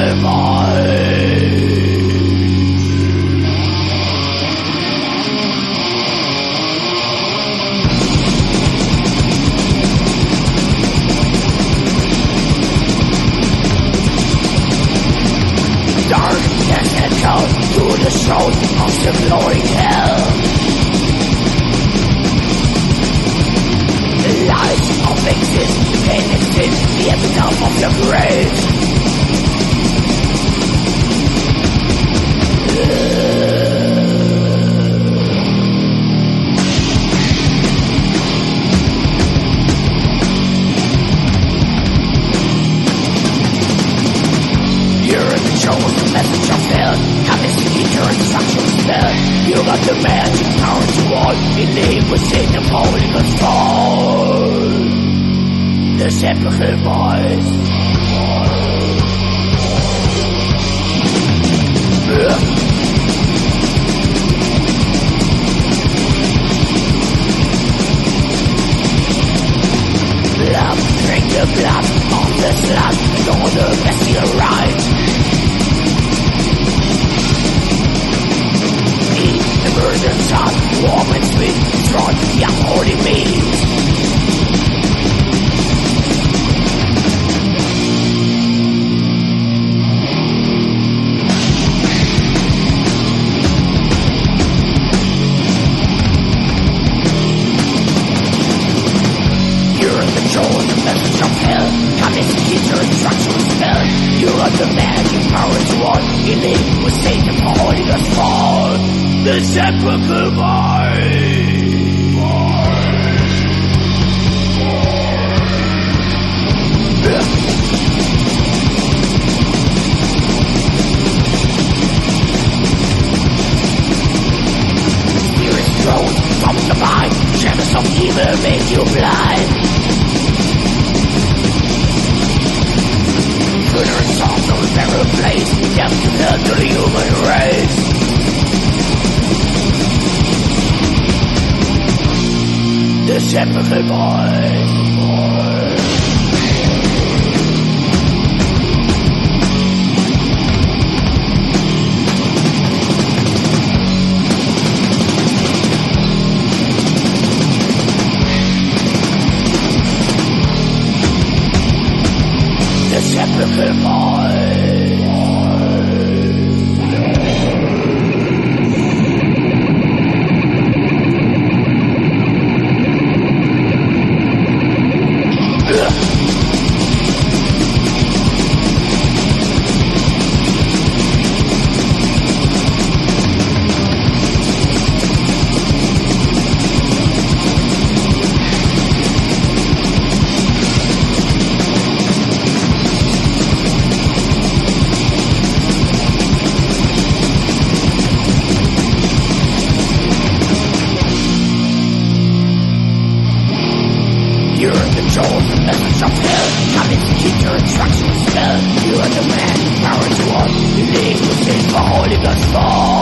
Darkness echoes through the soul of the glowing hell. The light of existence can exist the epitome of your grave. Chosen message of hell, coming to keep your instructions spell. You got the magic power to all, believe within the Holy Ghost fall. The sepulchral voice. Blood, drink the blood of the slug, and all the bestial rites. The virgin son, warm and sweet, trod the unholy meat. You're the chosen message of hell, coming to keep your instructions spell. You got the magic power to all, believe with Satan, Holy Ghost fall. The sepulchral voice. Spirit thrown from the mind, shadows of evil make you blind. Funeral songs of the burial place, death to hell to the human race. The sepulchral voice. The sepulchral voice. You're the chosen message of hell, coming to keep your instructions spell. You are the man, power to all, believe within the Holy Ghost fall.